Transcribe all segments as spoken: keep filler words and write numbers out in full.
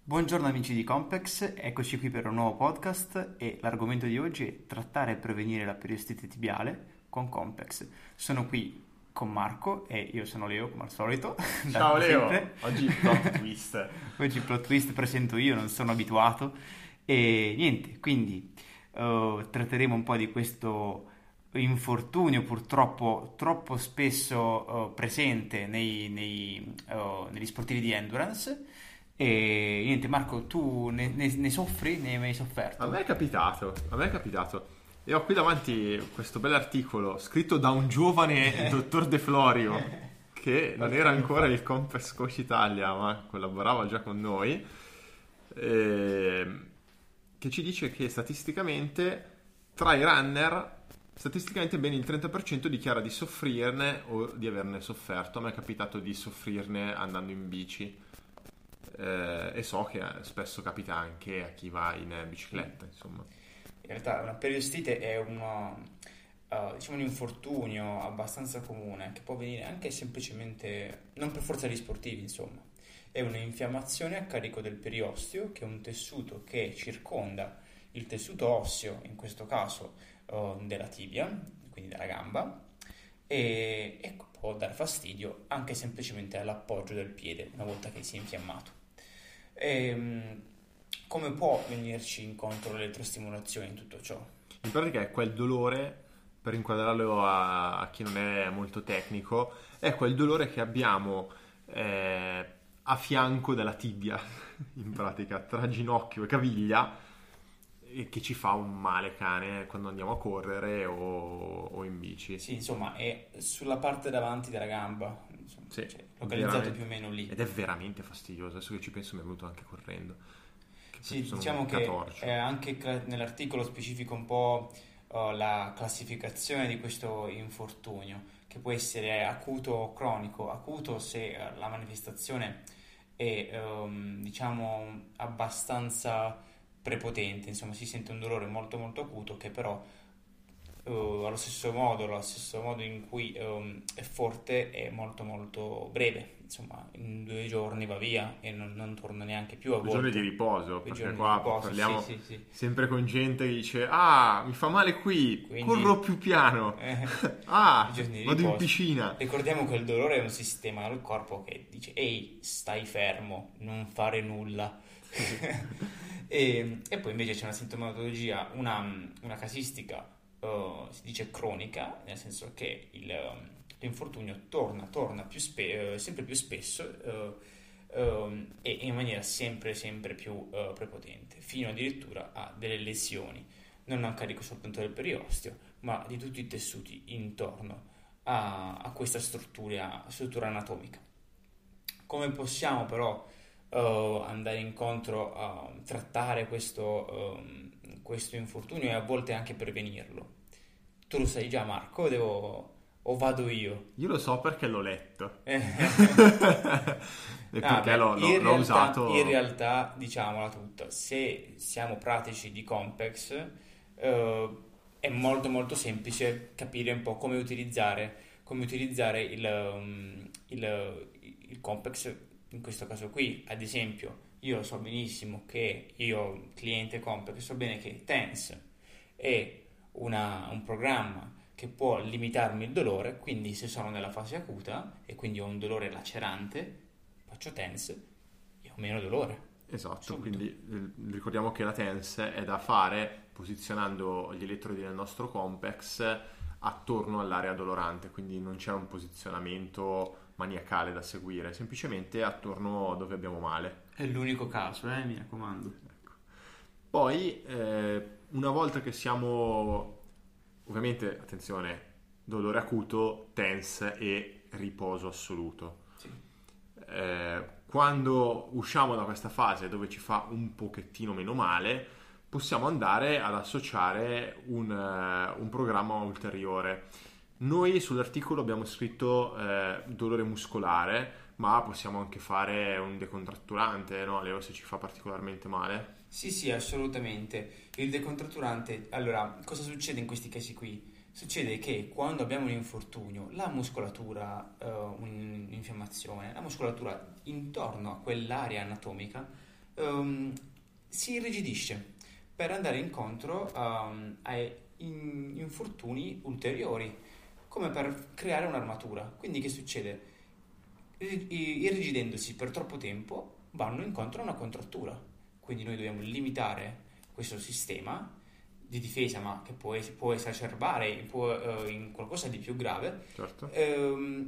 Buongiorno amici di Compex, eccoci qui per un nuovo podcast e l'argomento di oggi è trattare e prevenire la periostite tibiale con Compex. Sono qui con Marco e io sono Leo come al solito, da Ciao Leo, sempre. oggi plot twist. Oggi il plot twist presento io, non sono abituato e niente, quindi eh, tratteremo un po' di questo infortunio purtroppo troppo spesso eh, presente nei, nei, eh, negli sportivi di endurance. E niente, Marco, tu ne, ne- ne soffri? Ne hai mai A me sofferto? è capitato, a me è capitato. E ho qui davanti questo bell'articolo scritto da un giovane dottor De Florio, che non Qualche era anno ancora fa. il Compass Coach Italia, ma collaborava già con noi, ehm, che ci dice che statisticamente tra i runner, statisticamente ben il trenta per cento dichiara di soffrirne o di averne sofferto. A me è capitato di soffrirne andando in bici. Eh, e so che eh, spesso capita anche a chi va in eh, bicicletta, insomma. In realtà una periostite è uno, eh, diciamo un infortunio abbastanza comune che può venire anche semplicemente, non per forza degli sportivi, insomma. È un'infiammazione a carico del periosteo, che è un tessuto che circonda il tessuto osseo, in questo caso eh, della tibia, quindi della gamba, e, e può dare fastidio anche semplicemente all'appoggio del piede una volta che si è infiammato. Ehm, come può venirci incontro l'elettrostimolazione in tutto ciò? In pratica è quel dolore, per inquadrarlo a, a chi non è molto tecnico, è quel dolore che abbiamo eh, a fianco della tibia, in pratica, tra ginocchio e caviglia, e che ci fa un male cane quando andiamo a correre o, o in bici. Sì, insomma, è sulla parte davanti della gamba, insomma, Sì, cioè, localizzato veramente. più o meno lì. Ed è veramente fastidioso. Adesso che ci penso mi è venuto anche correndo. Che Sì, sono diciamo un che catorcio. eh, anche cla- nell'articolo specifica un po' eh, la classificazione di questo infortunio, che può essere acuto o cronico. Acuto se eh, la manifestazione è, ehm, diciamo, abbastanza prepotente, insomma, si sente un dolore molto molto acuto che però eh, allo stesso modo, allo stesso modo in cui ehm, è forte è molto molto breve, insomma, in due giorni va via e non, non torna neanche più a Due giorni di volte. riposo, Due perché giorni di qua riposo, sì, parliamo sì, sì. sempre con gente che dice: Ah, mi fa male qui, corro Quindi, più piano. eh, due Ah, giorni di vado in riposo. piscina. Ricordiamo che il dolore è un sistema del corpo che dice: Ehi, stai fermo, non fare nulla. E, e poi invece c'è una sintomatologia, una, una casistica, eh, si dice cronica, nel senso che il, ehm, l'infortunio torna, torna più spe- eh, sempre più spesso eh, ehm, e in maniera sempre, sempre più eh, prepotente, fino addirittura a delle lesioni, non a carico soltanto del periosteo, ma di tutti i tessuti intorno a, a questa struttura, struttura anatomica. Come possiamo però eh, andare incontro a trattare questo, ehm, questo infortunio e a volte anche prevenirlo? Tu lo sai già, Marco, o devo, o vado io? Io lo so perché l'ho letto. E Ah, perché beh, l'ho, l'ho- in l'ho realtà, in usato. realtà, diciamola tutta, se siamo pratici di Compex, eh, è molto molto semplice capire un po' come utilizzare, come utilizzare il, um, il, il Compex in questo caso qui. Ad esempio, io so benissimo che io, cliente Compex, so bene che Tense è una- un programma che può limitarmi il dolore, quindi se sono nella fase acuta e quindi ho un dolore lacerante, faccio tense e ho meno dolore. Esatto, Subito. quindi eh, ricordiamo che la tense è da fare posizionando gli elettrodi del nostro complex attorno all'area dolorante, quindi non c'è un posizionamento maniacale da seguire, semplicemente attorno dove abbiamo male. È l'unico caso, eh, mi raccomando. Ecco. Poi, eh, una volta che siamo, ovviamente, attenzione, dolore acuto, tense e riposo assoluto. Sì. Eh, quando usciamo da questa fase dove ci fa un pochettino meno male, possiamo andare ad associare un, eh, un programma ulteriore. Noi sull'articolo abbiamo scritto eh, dolore muscolare, ma possiamo anche fare un decontratturante, no, Leo, se ci fa particolarmente male. Sì, sì, assolutamente. Il decontratturante, allora, cosa succede in questi casi qui? Succede che quando abbiamo un infortunio, la muscolatura, eh, un'infiammazione, la muscolatura intorno a quell'area anatomica ehm, si irrigidisce per andare incontro ehm, a in- infortuni ulteriori, come per creare un'armatura. Quindi che succede? I- i- Irrigidendosi per troppo tempo vanno incontro a una contrattura. Quindi noi dobbiamo limitare questo sistema di difesa, ma che può, es- può esacerbare può, eh, in qualcosa di più grave. Certo. Ehm,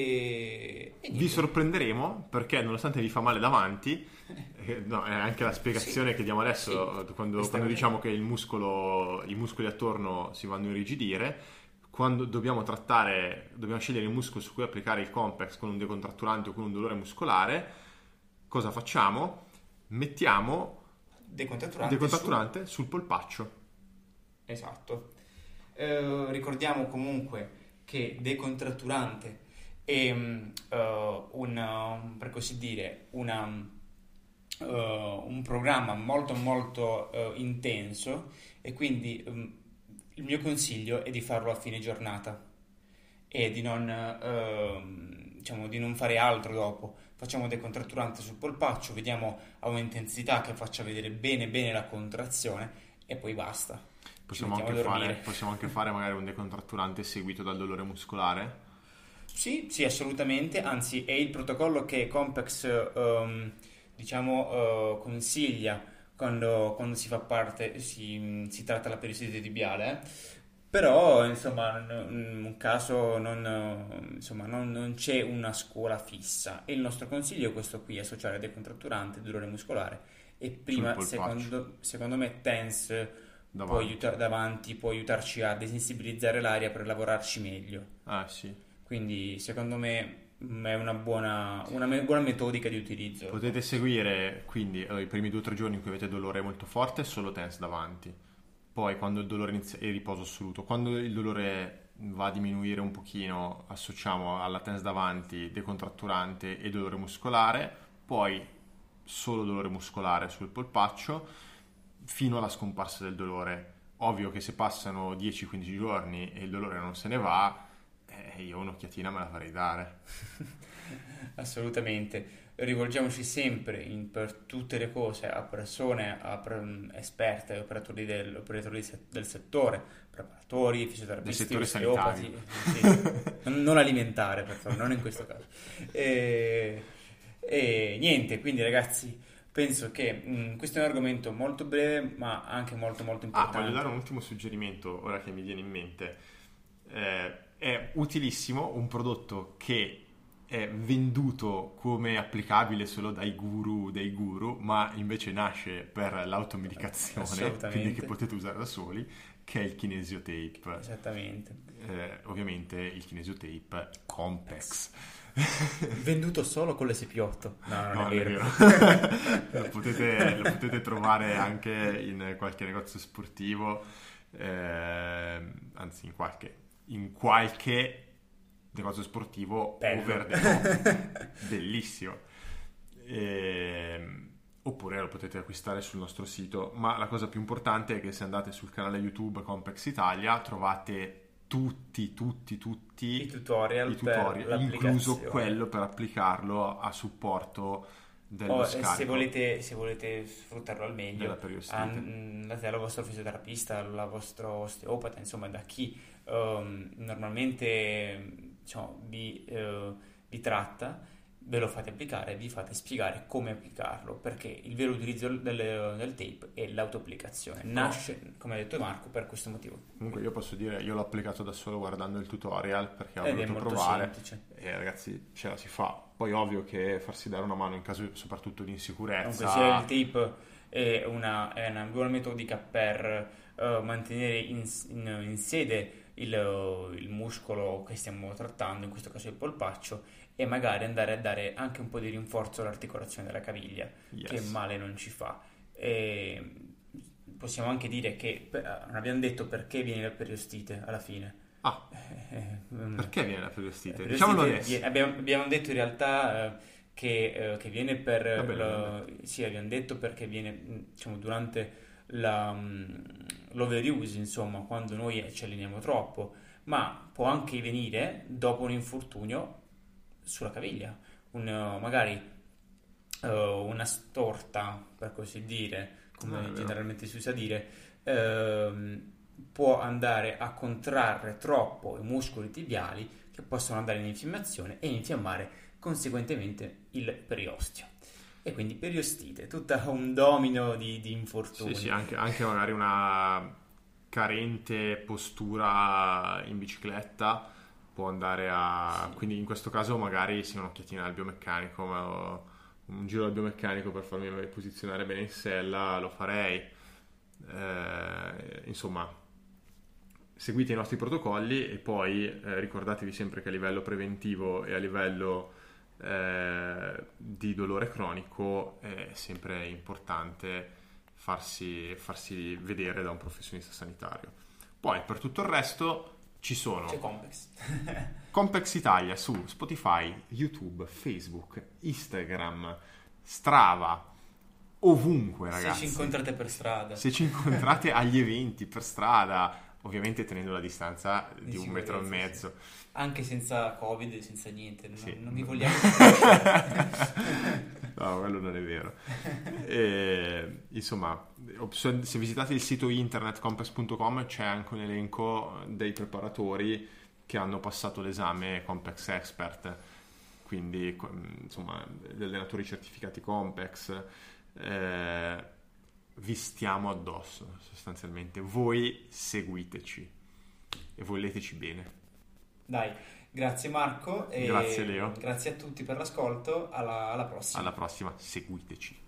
e, e Vi niente. sorprenderemo perché nonostante vi fa male davanti, eh, no, è anche la spiegazione Sì, che diamo adesso sì, quando, questa quando è- diciamo che il muscolo, i muscoli attorno si vanno a irrigidire, quando dobbiamo trattare, dobbiamo scegliere il muscolo su cui applicare il Compex con un decontratturante o con un dolore muscolare, cosa facciamo? Mettiamo il decontratturante su- decontratturante sul polpaccio. Esatto. Eh, ricordiamo comunque che decontratturante è mm, eh, un, um, per così dire, una, mm, eh, un programma molto molto eh, intenso, e quindi mm, il mio consiglio è di farlo a fine giornata e di non, ehm, diciamo, di non fare altro dopo. Facciamo decontratturante sul polpaccio, vediamo a un'intensità che faccia vedere bene bene la contrazione e poi basta. Ci Possiamo mettiamo anche, a dormire. fare, possiamo anche fare magari un decontratturante seguito dal dolore muscolare. Sì, sì, assolutamente, anzi è il protocollo che Compex ehm, diciamo eh, consiglia quando, quando si fa parte, si, si tratta la periostite tibiale, eh. Però insomma in un caso non, eh, insomma, non, non c'è una scuola fissa, e il nostro consiglio è questo qui: associare decontratturante, dolore muscolare, e Sul prima polpaccio. secondo, secondo me TENS può, Davanti. aiuta- davanti, può aiutarci a desensibilizzare l'aria per lavorarci meglio. Ah sì. Quindi secondo me mh, è una buona, una me- buona metodica di utilizzo. Potete seguire quindi allora, i primi due o tre giorni in cui avete dolore molto forte, solo TENS davanti. Poi quando il dolore inizia e riposo assoluto. Quando il dolore va a diminuire un pochino, associamo alla TENS davanti decontratturante e dolore muscolare, poi solo dolore muscolare sul polpaccio fino alla scomparsa del dolore. Ovvio che se passano dieci quindici giorni e il dolore non se ne va, eh, io un'occhiatina me la farei dare. Assolutamente. Rivolgiamoci sempre in- per tutte le cose a persone a pre- esperte, operatori del, operatori se- del settore, preparatori, fisioterapisti, Del settore osteopati, sanitario. sì. Non non alimentare, per favore, non in questo caso. E, e niente, quindi ragazzi, penso che mh, questo è un argomento molto breve, ma anche molto molto Ah, voglio importante. dare un ultimo suggerimento, ora che mi viene in mente. Eh, è utilissimo un prodotto che è venduto come applicabile solo dai guru dei guru, ma invece nasce per l'automedicazione, Assolutamente. quindi che potete usare da soli, che è il Kinesio Tape. Esattamente. Eh, ovviamente il Kinesio Tape Compex. Venduto solo con l'S P otto. No, non No, è vero. lo, potete, lo potete trovare anche in qualche negozio sportivo, eh, anzi in qualche, in qualche negozio sportivo Bello. over the top, bellissimo. Ehm, oppure lo potete acquistare sul nostro sito, ma la cosa più importante è che se andate sul canale YouTube Compex Italia trovate tutti, tutti, tutti I tutorial, i tutorial, per incluso l'applicazione. quello per applicarlo a supporto dello O, eh, scarico se volete, se volete sfruttarlo al meglio, della periostite. an- andate dal vostro fisioterapista, al vostro osteopata, insomma, da chi ehm, normalmente diciamo, vi, eh, vi tratta, ve lo fate applicare e vi fate spiegare come applicarlo, perché il vero utilizzo del, del tape è l'autoapplicazione. Nasce, come ha detto Marco, per questo motivo. Comunque io posso dire, io l'ho applicato da solo guardando il tutorial perché ho Ed è voluto molto provare semplice. e ragazzi ce la si fa. Poi ovvio che farsi dare una mano in caso soprattutto di Comunque insicurezza. sia il tape è una, è una buona metodica per eh, mantenere in, in- in sede il, il muscolo che stiamo trattando, in questo caso il polpaccio, e magari andare a dare anche un po' di rinforzo all'articolazione della caviglia, Yes. che male non ci fa. E possiamo anche dire che per- non abbiamo detto perché viene la periostite alla fine. Ah, Eh, mm, perché viene la periostite? la Diciamolo periostite adesso. viene- abbiamo, abbiamo detto in realtà eh, che, eh, che viene per Vabbè, lo- l'abbiamo sì, abbiamo detto perché viene mh, diciamo durante la, mh, l'overuse, insomma, quando noi ci alleniamo troppo, ma può anche venire dopo un infortunio sulla caviglia. Un, eh, magari uh, una storta, per così dire, come Ah, è vero. generalmente si usa dire, ehm, può andare a contrarre troppo i muscoli tibiali che possono andare in infiammazione e infiammare conseguentemente il periosteo. E quindi periostite, tutta un domino di, di infortuni. Sì, sì, anche, anche magari una carente postura in bicicletta può andare a... Sì. Quindi in questo caso magari sì, un'occhiatina al biomeccanico, ma un giro al biomeccanico per farmi posizionare bene in sella lo farei. Eh, insomma, seguite i nostri protocolli e poi eh, ricordatevi sempre che a livello preventivo e a livello eh, di dolore cronico è sempre importante farsi, farsi vedere da un professionista sanitario. Poi per tutto il resto ci sono C'è Compex. Compex Italia su Spotify, YouTube, Facebook, Instagram, Strava, ovunque Se ragazzi. ci incontrate per strada. Se ci incontrate agli eventi per strada, ovviamente tenendo la distanza di, Di un metro e sicurezza, mezzo. sì. Anche senza Covid e senza niente, non, Sì. non vi vogliamo. No, quello non è vero. E, insomma, se visitate il sito internet compex punto com c'è anche un elenco dei preparatori che hanno passato l'esame Compex Expert, quindi insomma gli allenatori certificati Compex. Eh, vi stiamo addosso sostanzialmente, voi seguiteci e voleteci bene. Dai, grazie Marco e Grazie, Leo. grazie a tutti per l'ascolto, alla, alla prossima. Alla prossima, seguiteci.